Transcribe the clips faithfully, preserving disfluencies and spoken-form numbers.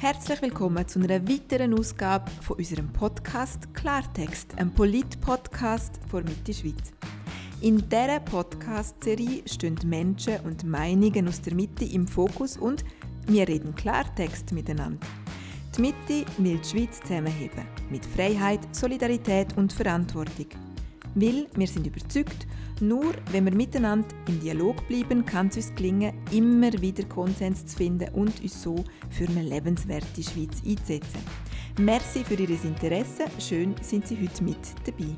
Herzlich willkommen zu einer weiteren Ausgabe von unserem Podcast Klartext, einem Polit-Podcast von Mitte Schweiz. In dieser Podcast-Serie stehen Menschen und Meinungen aus der Mitte im Fokus und wir reden Klartext miteinander. Die Mitte will die Schweiz zusammenheben, mit Freiheit, Solidarität und Verantwortung. Weil wir sind überzeugt, nur wenn wir miteinander im Dialog bleiben, kann es uns gelingen, immer wieder Konsens zu finden und uns so für eine lebenswerte Schweiz einzusetzen. Merci für Ihr Interesse, schön sind Sie heute mit dabei.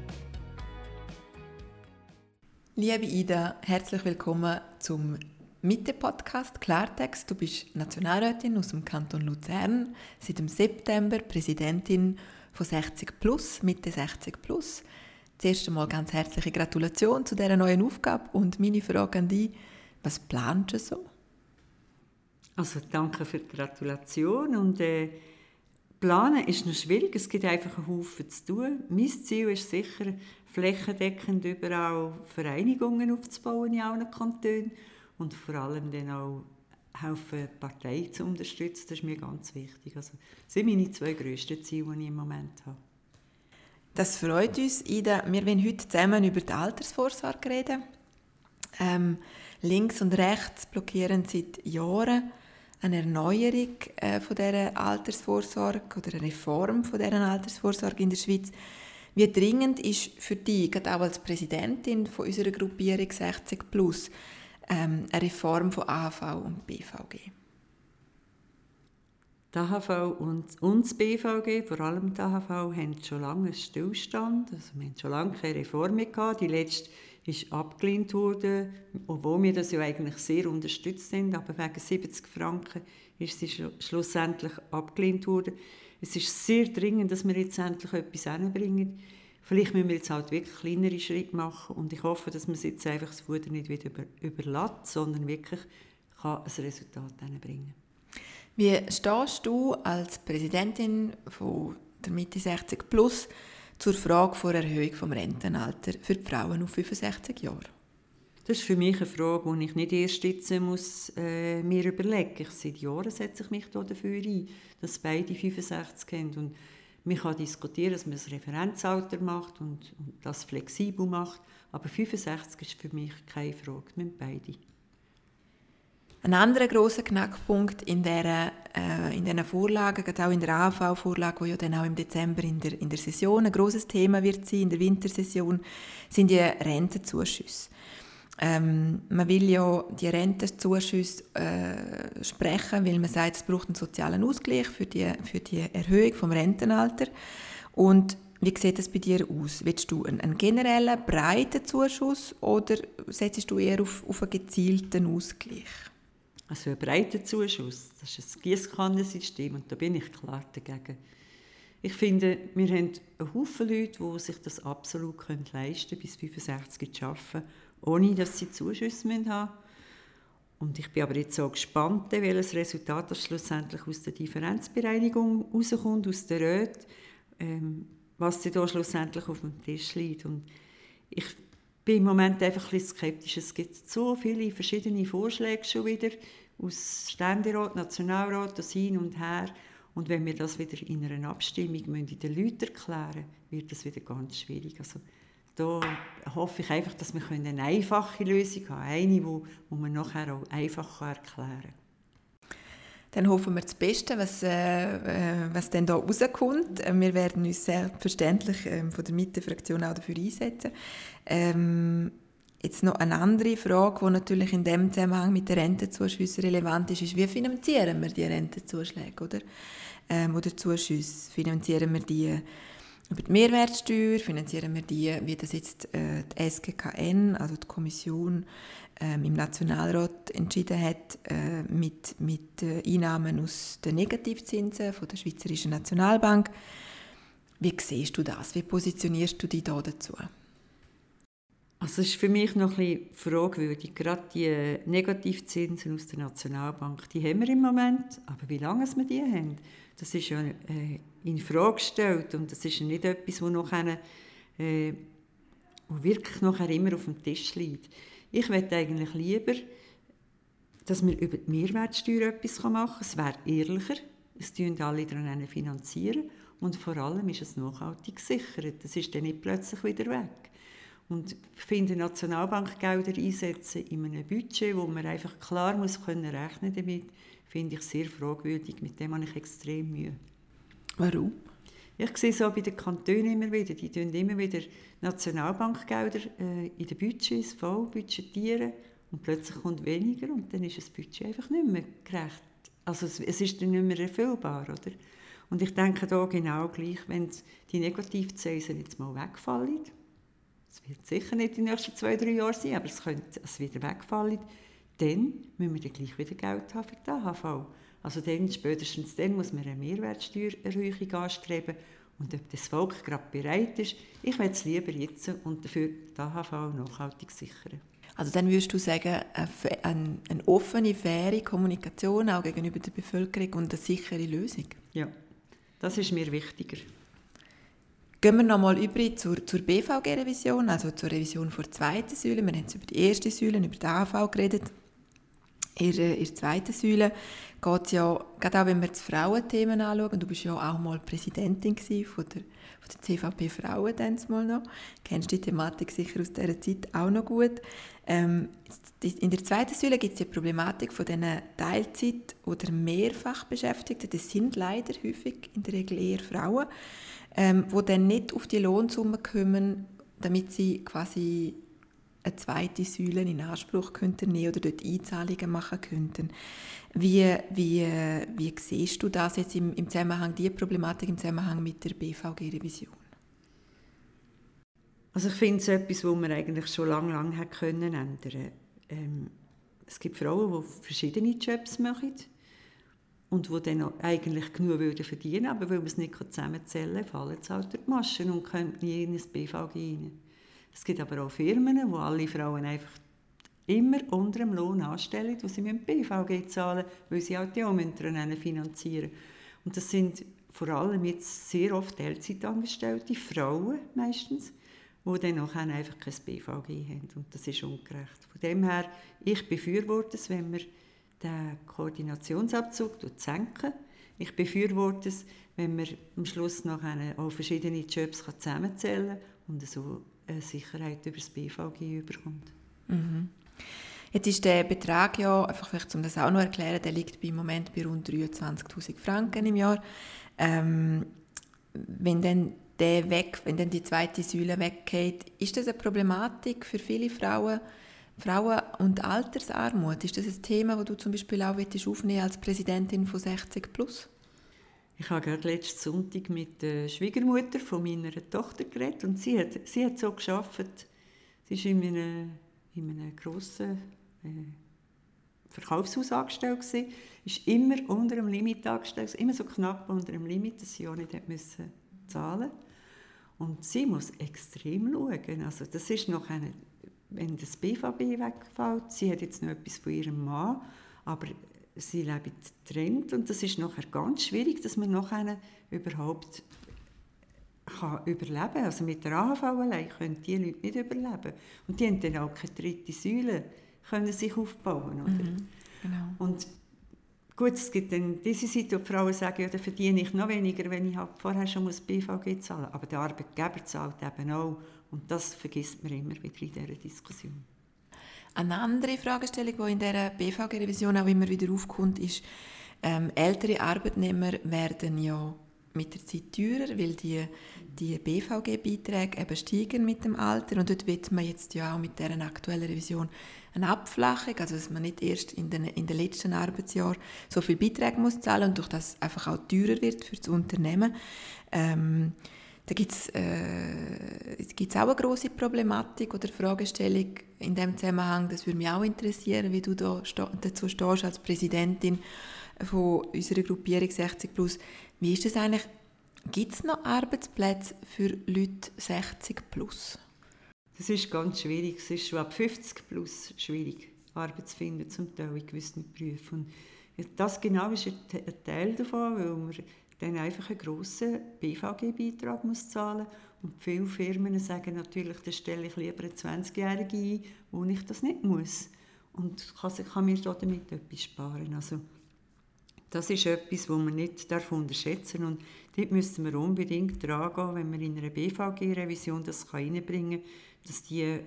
Liebe Ida, herzlich willkommen zum Mitte-Podcast Klartext. Du bist Nationalrätin aus dem Kanton Luzern, seit dem September Präsidentin von sechzig plus, Mitte sechzig plus. Zuerst einmal ganz herzliche Gratulation zu dieser neuen Aufgabe und meine Frage an dich, was planst du so? Also danke für die Gratulation und äh, planen ist noch schwierig, es gibt einfach einen Haufen zu tun. Mein Ziel ist sicher, flächendeckend überall Vereinigungen aufzubauen in allen Kantonen und vor allem dann auch helfen, Parteien zu unterstützen, das ist mir ganz wichtig. Also, das sind meine zwei grössten Ziele, die ich im Moment habe. Das freut uns, Ida. Wir wollen heute zusammen über die Altersvorsorge reden. Ähm, links und rechts blockieren seit Jahren eine Erneuerung äh, von dieser Altersvorsorge oder eine Reform von dieser Altersvorsorge in der Schweiz. Wie dringend ist für dich, gerade auch als Präsidentin von unserer Gruppierung sechzig plus, ähm, eine Reform von A H V und B V G? Die A H V und, und das B V G, vor allem die A H V, haben schon lange einen Stillstand. Also wir haben schon lange keine Reform mehr gehabt. Die letzte ist abgelehnt worden, obwohl wir das ja eigentlich sehr unterstützt haben. Aber wegen siebzig Franken ist sie schlussendlich abgelehnt worden. Es ist sehr dringend, dass wir jetzt endlich etwas hinbringen. Vielleicht müssen wir jetzt halt wirklich kleinere Schritte machen. Und ich hoffe, dass man jetzt einfach das Fuder nicht wieder über, überlässt, sondern wirklich kann ein Resultat hinbringen kann. Wie stehst du als Präsidentin von der Mitte sechzig plus zur Frage der Erhöhung des Rentenalters für die Frauen auf fünfundsechzig Jahre? Das ist für mich eine Frage, die ich nicht erst jetzt muss, äh, mir überlegen muss. Seit Jahren setze ich mich dafür ein, dass beide fünfundsechzig haben. Und man kann diskutieren, dass man das Referenzalter macht und, und das flexibel macht. Aber fünfundsechzig ist für mich keine Frage, mit beide. Ein anderer grosser Knackpunkt in dieser, äh, in diesen Vorlagen, gerade auch in der A H V-Vorlage, die ja dann auch im Dezember in der, in der Session ein grosses Thema wird sein, in der Wintersession, sind die Rentenzuschüsse. Ähm, man will ja die Rentenzuschüsse äh, sprechen, weil man sagt, es braucht einen sozialen Ausgleich für die, für die Erhöhung des Rentenalters. Und wie sieht das bei dir aus? Willst du einen, einen generellen, breiten Zuschuss oder setzt du eher auf, auf einen gezielten Ausgleich? Also ein breiter Zuschuss, das ist ein Giesskannensystem und da bin ich klar dagegen. Ich finde, wir haben einen Haufen Leute, die sich das absolut leisten können, bis fünfundsechzig zu arbeiten, ohne dass sie Zuschüsse haben müssen. Und ich bin aber jetzt so gespannt, welches Resultat das schlussendlich aus der Differenzbereinigung rauskommt, aus der Röte, ähm, was da schlussendlich auf dem Tisch liegt. Und ich bin im Moment einfach ein bisschen skeptisch. Es gibt so viele verschiedene Vorschläge schon wieder aus Ständerat, Nationalrat, das hin und her. Und wenn wir das wieder in einer Abstimmung müssen, den Leuten erklären, wird das wieder ganz schwierig. Also, da hoffe ich einfach, dass wir eine einfache Lösung haben, eine, die man nachher auch einfach erklären kann. Dann hoffen wir das Beste, was, äh, was dann da rauskommt. Wir werden uns selbstverständlich äh, von der Mitte-Fraktion auch dafür einsetzen. Ähm, jetzt noch eine andere Frage, die natürlich in dem Zusammenhang mit den Rentenzuschüssen relevant ist, ist, wie finanzieren wir die Rentenzuschläge, oder? Ähm, oder Zuschüsse? Finanzieren wir die über die Mehrwertsteuer? Finanzieren wir die, wie das jetzt äh, die S G K N, also die Kommission ähm, im Nationalrat entschieden hat, äh, mit, mit äh, Einnahmen aus den Negativzinsen von der Schweizerischen Nationalbank? Wie siehst du das? Wie positionierst du dich da dazu? Also es ist für mich noch ein bisschen fragwürdig. Gerade die Negativzinsen aus der Nationalbank, die haben wir im Moment. Aber wie lange wir die haben, das ist ja äh, in Frage gestellt. Und das ist ja nicht etwas, das nachher, äh, wo wirklich nachher immer auf dem Tisch liegt. Ich möchte eigentlich lieber, dass wir über die Mehrwertsteuer etwas machen können. Es wäre ehrlicher. es finanzieren alle daran finanzieren und vor allem ist es nachhaltig gesichert. Das ist dann nicht plötzlich wieder weg. Und ich finde, Nationalbankgelder einsetzen in einem Budget, wo man einfach klar muss können rechnen damit, finde ich sehr fragwürdig. Mit dem habe ich extrem Mühe. Warum? Ich sehe so bei den Kantonen immer wieder, die tun immer wieder Nationalbankgelder äh, in den Budgets voll budgetieren und plötzlich kommt weniger und dann ist das Budget einfach nicht mehr gerecht. Also es, es ist dann nicht mehr erfüllbar, oder? Und ich denke da genau gleich, wenn die Negativzinsen jetzt mal wegfallen, es wird sicher nicht in den nächsten zwei, drei Jahren sein, aber es könnte es wieder wegfallen, dann müssen wir dann gleich wieder Geld haben für die A H V. Also dann, spätestens dann muss man eine Mehrwertsteuererhöhung anstreben. Und ob das Volk gerade bereit ist, ich will es lieber jetzt und dafür die A H V nachhaltig sichern. Also dann würdest du sagen, eine, eine, eine offene, faire Kommunikation auch gegenüber der Bevölkerung und eine sichere Lösung? Ja, das ist mir wichtiger. Gehen wir nochmal über zur, zur B V G-Revision, also zur Revision der zweiten Säule. Wir haben jetzt über die erste Säule, über die A H V geredet. In der, in der zweiten Säule geht es ja, gerade auch wenn wir das Frauenthemen anschauen, du bist ja auch mal Präsidentin von der, von der C V P Frauen, mal noch. Kennst die Thematik sicher aus dieser Zeit auch noch gut. Ähm, in der zweiten Säule gibt es die Problematik von diesen Teilzeit- oder Mehrfachbeschäftigten. Das sind leider häufig in der Regel eher Frauen, ähm, die dann nicht auf die Lohnsumme kommen, damit sie quasi eine zweite Säule in Anspruch könnten nehmen oder dort Einzahlungen machen könnten. Wie, wie, wie siehst du das jetzt im, im Zusammenhang, diese Problematik im Zusammenhang mit der B V G-Revision? Also ich finde es etwas, was man eigentlich schon lange, lange hätte können ändern. Ähm, es gibt Frauen, die verschiedene Jobs machen und die dann eigentlich genug würden verdienen, aber weil man es nicht zusammenzählen kann, fallen sie halt durch die Maschen und kommen nie in das B V G rein. Es gibt aber auch Firmen, wo alle Frauen einfach immer unter dem Lohn anstellen, wo sie mit dem B V G zahlen, weil sie auch die Aumentern finanzieren. Und das sind vor allem jetzt sehr oft Teilzeitangestellte, Frauen meistens, die dann auch einfach kein B V G haben. Und das ist ungerecht. Von dem her, ich befürworte es, wenn wir den Koordinationsabzug senken. Ich befürworte es, wenn man am Schluss noch auch verschiedene Jobs zusammenzählen kann und so eine Sicherheit über das B V G überkommt. Mhm. Jetzt ist der Betrag ja, einfach vielleicht, um das auch noch zu erklären, der liegt im Moment bei rund dreiundzwanzigtausend Franken im Jahr. Ähm, wenn dann der weg, wenn dann die zweite Säule weggeht, ist das eine Problematik für viele Frauen, Frauen- und Altersarmut? Ist das ein Thema, das du zum Beispiel auch aufnehmen als Präsidentin von sechzig plus? Ich habe gerade letzten Sonntag mit der Schwiegermutter von meiner Tochter geredet und sie hat, sie hat so gearbeitet. Sie war in einem, in einem grossen äh, Verkaufshaus angestellt, war immer unter dem Limit angestellt, immer so knapp unter dem Limit, dass sie auch nicht musste zahlen. Und sie muss extrem schauen. Also das ist noch eine, wenn das B V B wegfällt, sie hat jetzt noch etwas von ihrem Mann, aber sie leben getrennt und das ist nachher ganz schwierig, dass man nachher überhaupt kann überleben kann. Also mit der A H V allein können die Leute nicht überleben. Und die haben dann auch keine dritte Säule können sich aufbauen. Oder? Mhm, genau. Und gut, es gibt dann diese Seite, wo die Frauen sagen, ja, dann verdiene ich noch weniger, wenn ich halt vorher schon B V G zahlen muss. Aber der Arbeitgeber zahlt eben auch. Und das vergisst man immer wieder in dieser Diskussion. Eine andere Fragestellung, die in dieser B V G-Revision auch immer wieder aufkommt, ist, ähm, ältere Arbeitnehmer werden ja mit der Zeit teurer, weil die, die B V G-Beiträge eben steigen mit dem Alter. Und dort wird man jetzt ja auch mit dieser aktuellen Revision eine Abflachung, also dass man nicht erst in den, in den letzten Arbeitsjahren so viel Beiträge muss zahlen und durch das einfach auch teurer wird für das Unternehmen. Ähm, Da gibt es äh, auch eine grosse Problematik oder Fragestellung in diesem Zusammenhang. Das würde mich auch interessieren, wie du da sta- dazu stehst als Präsidentin von unserer Gruppierung sechzig plus. Wie ist das eigentlich? Gibt es noch Arbeitsplätze für Leute sechzig plus? Das ist ganz schwierig. Es ist schon ab fünfzig plus schwierig, Arbeit zu finden, zum Teil in gewissen Berufen. Und das genau ist ein Teil davon, weil man dann einfach einen grossen B V G-Beitrag muss zahlen muss. Und viele Firmen sagen natürlich, dann stelle ich lieber eine zwanzigjährige ein, wo ich das nicht muss. Und kann, kann mir damit etwas sparen. Also, Das ist etwas, das man nicht unterschätzen darf. Und dort müssen wir unbedingt dran gehen, wenn wir in einer B V G-Revision das reinbringen kann, dass die äh,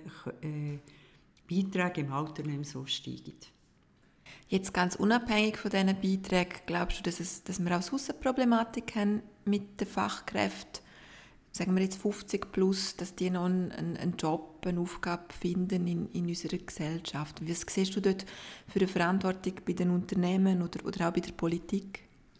Beiträge im Alter nicht mehr so steigen. Jetzt ganz unabhängig von diesen Beiträgen, glaubst du, dass, es, dass wir auch sonst eine Problematik haben mit den Fachkräften, sagen wir jetzt fünfzig plus, dass die noch einen, einen Job, eine Aufgabe finden in, in unserer Gesellschaft? Was siehst du dort für eine Verantwortung bei den Unternehmen oder, oder auch bei der Politik?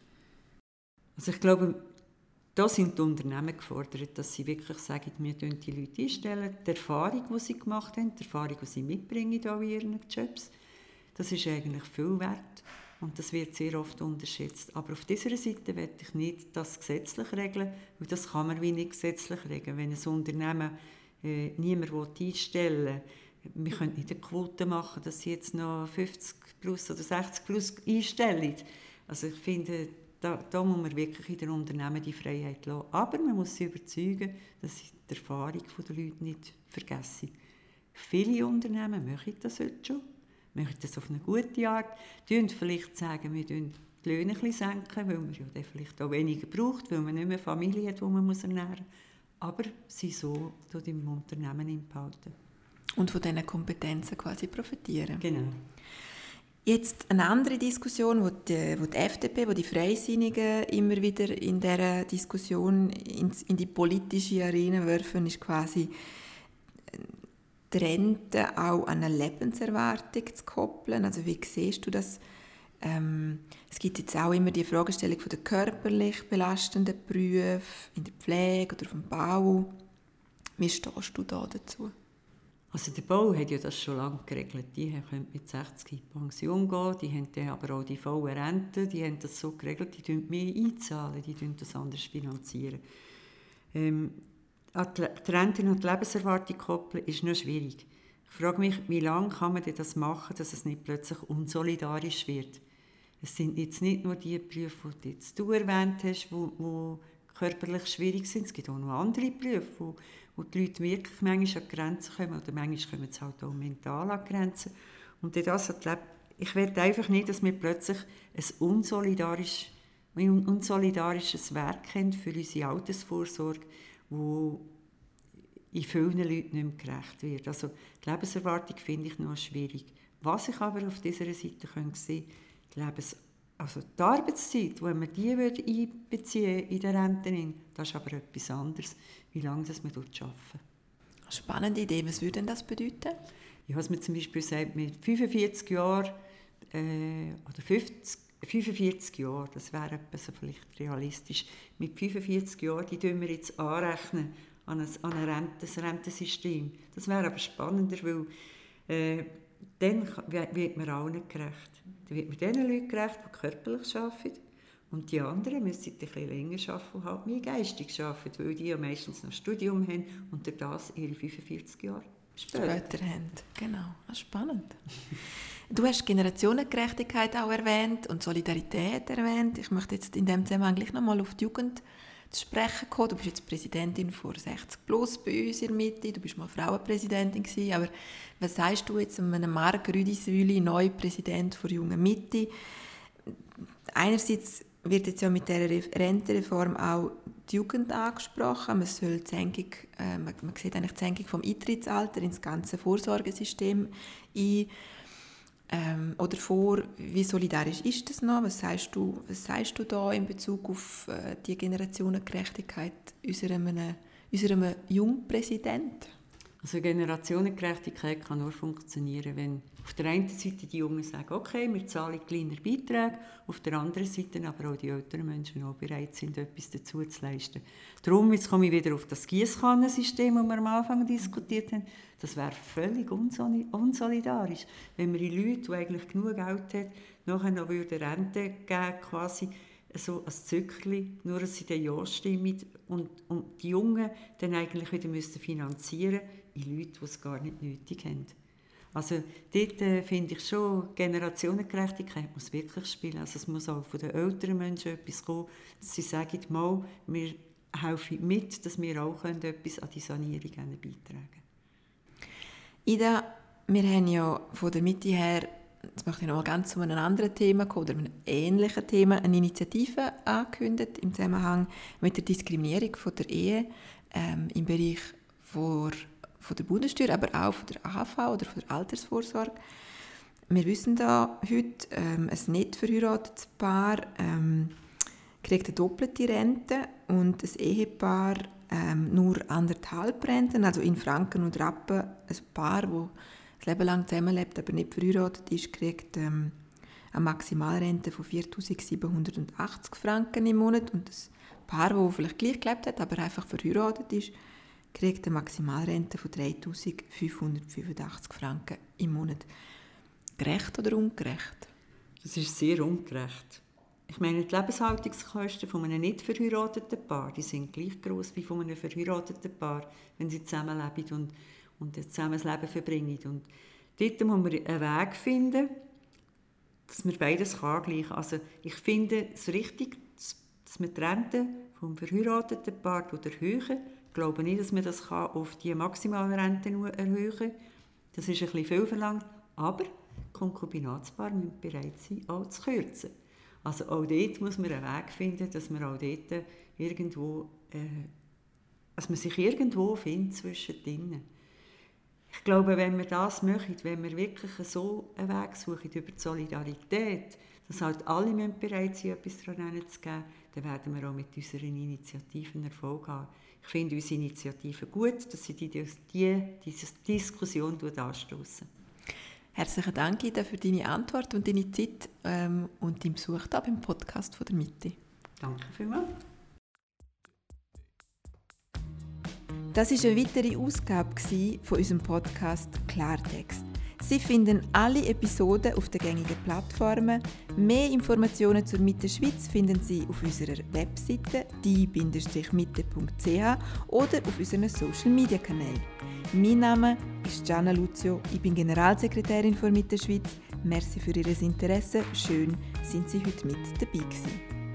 Also ich glaube, da sind die Unternehmen gefordert, dass sie wirklich sagen, wir stellen die Leute einstellen, die Erfahrung, die sie gemacht haben, die Erfahrung, die sie mitbringen in ihren Jobs, das ist eigentlich viel wert und das wird sehr oft unterschätzt. Aber auf dieser Seite will ich nicht das gesetzlich regeln, weil das kann man wie nicht gesetzlich regeln. Wenn ein Unternehmen äh, niemand einstellen will, wir können nicht eine Quote machen, dass sie jetzt noch fünfzig plus oder sechzig plus einstellen. Also ich finde, da, da muss man wirklich in den Unternehmen die Freiheit lassen. Aber man muss sie überzeugen, dass sie die Erfahrung der Leute nicht vergessen. Viele Unternehmen machen das heute schon. Möchten das auf eine gute Art, die vielleicht sagen, wir senken die Löhne ein bisschen, senken, weil man ja dann vielleicht auch weniger braucht, weil man nicht mehr Familie hat, die man ernähren muss. Aber sie so im Unternehmen behalten. Und von diesen Kompetenzen quasi profitieren. Genau. Jetzt eine andere Diskussion, wo die, wo die F D P, wo die Freisinnigen immer wieder in dieser Diskussion in, in die politische Arena werfen, ist quasi die Rente auch an eine Lebenserwartung zu koppeln. Also wie siehst du das? Ähm, es gibt jetzt auch immer die Fragestellung von den körperlich belastenden Berufen in der Pflege oder auf dem Bau. Wie stehst du da dazu? Also der Bau hat ja das schon lange geregelt. Die können mit sechzig in Pension gehen, die haben dann aber auch die vollen Renten, die haben das so geregelt, die zahlen mehr einzahlen, die finanzieren das anders finanzieren. Ähm, die Rente und die Lebenserwartung koppeln ist noch schwierig. Ich frage mich, wie lange kann man das machen, dass es nicht plötzlich unsolidarisch wird. Es sind jetzt nicht nur die Berufe, die jetzt du erwähnt hast, die körperlich schwierig sind. Es gibt auch noch andere Berufe, wo, wo die Leute wirklich manchmal an die Grenzen kommen oder manchmal kommen sie halt auch mental an die Grenzen. Und das hat Leb- ich will einfach nicht, dass wir plötzlich ein unsolidarisch, ein unsolidarisches Werk haben für unsere Altersvorsorge, wo in vielen Leuten nicht mehr gerecht wird. Also die Lebenserwartung finde ich noch schwierig. Was ich aber auf dieser Seite sehen kann, die, Lebens- also die Arbeitszeit, wenn man die einbeziehen in der Rente, das ist aber etwas anderes, wie lange das man dort arbeiten. Spannende Idee. Was würde denn das bedeuten? Ja, was man zum Beispiel sagt, mit fünfundvierzig Jahren äh, oder fünfzig, fünfundvierzig Jahren, das wäre etwas so vielleicht realistisch, mit fünfundvierzig Jahren, die tun wir jetzt anrechnen an ein, an ein Renten, Rentensystem. Das wäre aber spannender, weil äh, dann wird man auch nicht gerecht. Dann wird man den Leuten gerecht, die körperlich arbeiten, und die anderen müssen ein bisschen länger arbeiten und halt mehr geistig arbeiten, weil die ja meistens noch ein Studium haben und durch das ihre fünfundvierzig Jahre später, später haben. Genau, das ist spannend. Du hast Generationengerechtigkeit auch erwähnt und Solidarität erwähnt. Ich möchte jetzt in diesem Zusammenhang gleich noch mal auf die Jugend zu sprechen kommen. Du bist jetzt Präsidentin von sechzig plus bei uns in der Mitte. Du bist mal Frauenpräsidentin gewesen. Aber was sagst du jetzt einem Marc Rüdiswili, neu Präsident der Jungen Mitte? Einerseits wird jetzt ja mit dieser Rentenreform auch die Jugend angesprochen. Man soll die Senkung, äh, man, man sieht eigentlich die Senkung vom Eintrittsalter ins ganze Vorsorgesystem ein. Ähm, oder vor, wie solidarisch ist das noch? Was sagst du, was sagst du da in Bezug auf äh, die Generationengerechtigkeit unserem, unserem Jungpräsidenten? Also Generationengerechtigkeit kann nur funktionieren, wenn auf der einen Seite die Jungen sagen, okay, wir zahlen kleine Beiträge, auf der anderen Seite aber auch die älteren Menschen auch bereit sind, etwas dazu zu leisten. Darum, jetzt komme ich wieder auf das Giesskannensystem, das wir am Anfang diskutiert haben. Das wäre völlig unsolidarisch, wenn wir die Leute, die eigentlich genug Geld haben, nachher noch Rente geben, quasi so ein Zückerchen, nur dass sie dann Ja stimmen und, und die Jungen dann eigentlich wieder müssen finanzieren in Leute, die es gar nicht nötig haben. Also dort äh, finde ich schon, Generationengerechtigkeit muss wirklich spielen. Also es muss auch von den älteren Menschen etwas kommen, dass sie sagen, mal, wir helfen mit, dass wir auch können etwas an die Sanierung beitragen können. Ida, wir haben ja von der Mitte her jetzt möchte ich noch mal ganz zu einem anderen Thema kommen, oder einem ähnlichen Thema, eine Initiative angekündigt im Zusammenhang mit der Diskriminierung von der Ehe ähm, im Bereich von, von der Bundessteuer, aber auch von der A H V oder von der Altersvorsorge. Wir wissen da heute, ähm, ein nicht verheiratetes Paar ähm, kriegt eine doppelte Rente und ein Ehepaar ähm, nur anderthalb Renten, also in Franken und Rappen. Ein Paar, das das Leben lang zusammenlebt, aber nicht verheiratet ist, kriegt ähm, eine Maximalrente von viertausendsiebenhundertachtzig Franken im Monat. Und das Paar, das vielleicht gleich gelebt hat, aber einfach verheiratet ist, kriegt eine Maximalrente von dreitausendfünfhundertfünfundachtzig Franken im Monat. Gerecht oder ungerecht? Das ist sehr ungerecht. Ich meine, die Lebenshaltungskosten von einem nicht verheirateten Paar, die sind gleich gross wie von einem verheirateten Paar, wenn sie zusammenleben und, und zusammen das Leben verbringen. Und dort muss man einen Weg finden, dass man beides angleichen kann. Also ich finde es richtig, dass man die Rente vom verheirateten Paar erhöhen. Ich glaube nicht, dass man das auf die Maximalrente erhöhen kann. Das ist ein bisschen viel verlangt. Aber Konkubinatspaare müssen bereit sein, auch zu kürzen. Also auch dort muss man einen Weg finden, dass man auch dort irgendwo, äh, dass man sich irgendwo findet zwischen denen. Ich glaube, wenn wir das machen, wenn wir wirklich so einen Weg suchen über die Solidarität, dass halt alle bereit sind, etwas daran zu geben, dann werden wir auch mit unseren Initiativen Erfolg haben. Ich finde unsere Initiativen gut, dass sie die, die, diese Diskussion anstoßen. Herzlichen Dank, Ida, für deine Antwort und deine Zeit ähm, und deinen Besuch hier beim Podcast von der Mitte. Danke vielmals. Das war eine weitere Ausgabe von unserem Podcast Klartext. Sie finden alle Episoden auf den gängigen Plattformen. Mehr Informationen zur Mitte Schweiz finden Sie auf unserer Webseite die Bindestrich mitte punkt c h oder auf unseren Social Media Kanälen. Mein Name ist Gianna Luzio, ich bin Generalsekretärin von Mitte Schweiz. Merci für Ihr Interesse, schön, sind Sie heute mit dabei gewesen.